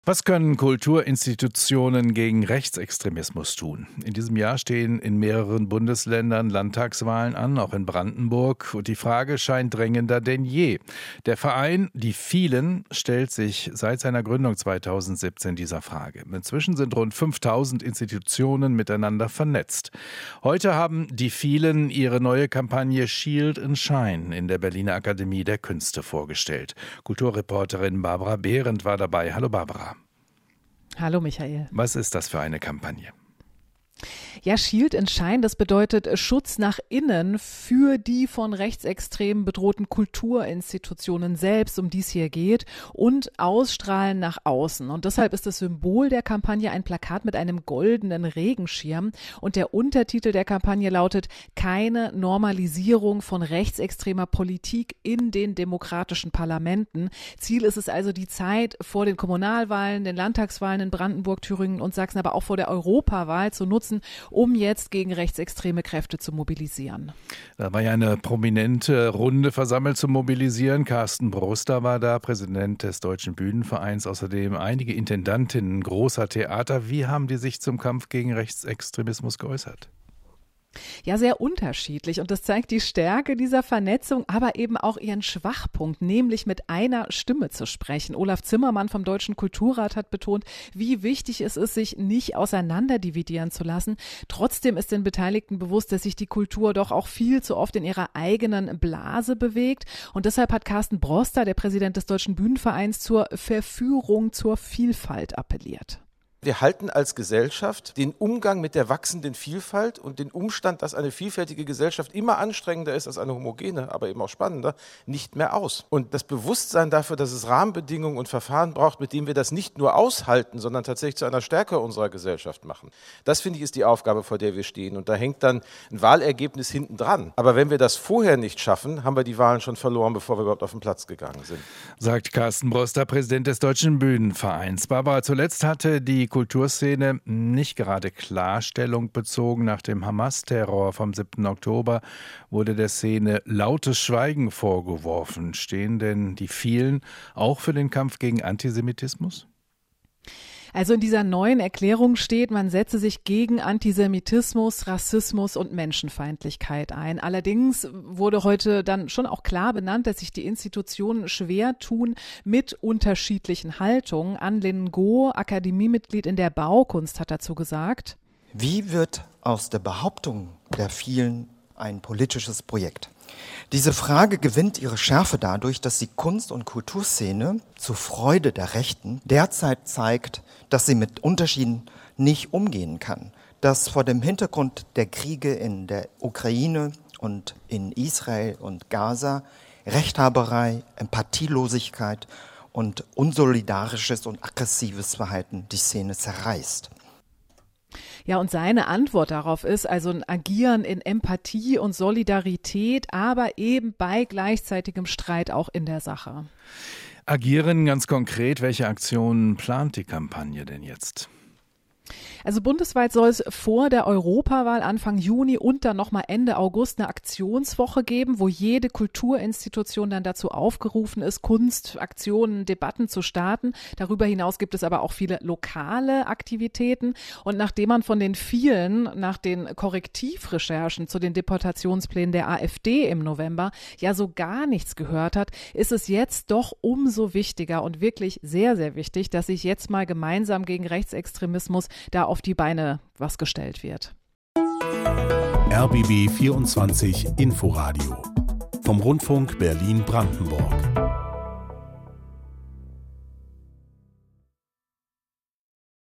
Was können Kulturinstitutionen gegen Rechtsextremismus tun? In diesem Jahr stehen in mehreren Bundesländern Landtagswahlen an, auch in Brandenburg. Und die Frage scheint drängender denn je. Der Verein Die Vielen stellt sich seit seiner Gründung 2017 dieser Frage. Inzwischen sind rund 5000 Institutionen miteinander vernetzt. Heute haben Die Vielen ihre neue Kampagne Shield and Shine in der Berliner Akademie der Künste vorgestellt. Kulturreporterin Barbara Behrendt war dabei. Hallo Barbara. Hallo Michael. Was ist das für eine Kampagne? Ja, Shield and Shine, das bedeutet Schutz nach innen für die von Rechtsextremen bedrohten Kulturinstitutionen selbst, um die es hier geht, und Ausstrahlen nach außen. Und deshalb ist das Symbol der Kampagne ein Plakat mit einem goldenen Regenschirm. Und der Untertitel der Kampagne lautet: Keine Normalisierung von rechtsextremer Politik in den demokratischen Parlamenten. Ziel ist es also, die Zeit vor den Kommunalwahlen, den Landtagswahlen in Brandenburg, Thüringen und Sachsen, aber auch vor der Europawahl zu nutzen, um jetzt gegen rechtsextreme Kräfte zu mobilisieren. Da war ja eine prominente Runde versammelt zum Mobilisieren. Carsten Broster war da, Präsident des Deutschen Bühnenvereins, außerdem einige Intendantinnen großer Theater. Wie haben die sich zum Kampf gegen Rechtsextremismus geäußert? Ja, sehr unterschiedlich, und das zeigt die Stärke dieser Vernetzung, aber eben auch ihren Schwachpunkt, nämlich mit einer Stimme zu sprechen. Olaf Zimmermann vom Deutschen Kulturrat hat betont, wie wichtig es ist, sich nicht auseinanderdividieren zu lassen. Trotzdem ist den Beteiligten bewusst, dass sich die Kultur doch auch viel zu oft in ihrer eigenen Blase bewegt, und deshalb hat Carsten Broster, der Präsident des Deutschen Bühnenvereins, zur Verführung zur Vielfalt appelliert. Wir halten als Gesellschaft den Umgang mit der wachsenden Vielfalt und den Umstand, dass eine vielfältige Gesellschaft immer anstrengender ist als eine homogene, aber eben auch spannender, nicht mehr aus. Und das Bewusstsein dafür, dass es Rahmenbedingungen und Verfahren braucht, mit denen wir das nicht nur aushalten, sondern tatsächlich zu einer Stärke unserer Gesellschaft machen. Das, finde ich, ist die Aufgabe, vor der wir stehen. Und da hängt dann ein Wahlergebnis hinten dran. Aber wenn wir das vorher nicht schaffen, haben wir die Wahlen schon verloren, bevor wir überhaupt auf den Platz gegangen sind. Sagt Carsten Broster, Präsident des Deutschen Bühnenvereins. Barbara, zuletzt hatte die Kulturszene nicht gerade Klarstellung bezogen. Nach dem Hamas-Terror vom 7. Oktober wurde der Szene lautes Schweigen vorgeworfen. Stehen denn die vielen auch für den Kampf gegen Antisemitismus? Also in dieser neuen Erklärung steht, man setze sich gegen Antisemitismus, Rassismus und Menschenfeindlichkeit ein. Allerdings wurde heute dann schon auch klar benannt, dass sich die Institutionen schwer tun mit unterschiedlichen Haltungen. Anlin Goh, Akademiemitglied in der Baukunst, hat dazu gesagt: Wie wird aus der Behauptung der vielen ein politisches Projekt? Diese Frage gewinnt ihre Schärfe dadurch, dass die Kunst- und Kulturszene zur Freude der Rechten derzeit zeigt, dass sie mit Unterschieden nicht umgehen kann. Dass vor dem Hintergrund der Kriege in der Ukraine und in Israel und Gaza Rechthaberei, Empathielosigkeit und unsolidarisches und aggressives Verhalten die Szene zerreißt. Ja, und seine Antwort darauf ist also ein Agieren in Empathie und Solidarität, aber eben bei gleichzeitigem Streit auch in der Sache. Agieren ganz konkret. Welche Aktionen plant die Kampagne denn jetzt? Also bundesweit soll es vor der Europawahl Anfang Juni und dann nochmal Ende August eine Aktionswoche geben, wo jede Kulturinstitution dann dazu aufgerufen ist, Kunstaktionen, Debatten zu starten. Darüber hinaus gibt es aber auch viele lokale Aktivitäten. Und nachdem man von den vielen, nach den Korrektivrecherchen zu den Deportationsplänen der AfD im November ja so gar nichts gehört hat, ist es jetzt doch umso wichtiger und wirklich sehr, sehr wichtig, dass sich jetzt mal gemeinsam gegen Rechtsextremismus da auf die Beine was gestellt wird. RBB 24 Inforadio vom Rundfunk Berlin-Brandenburg.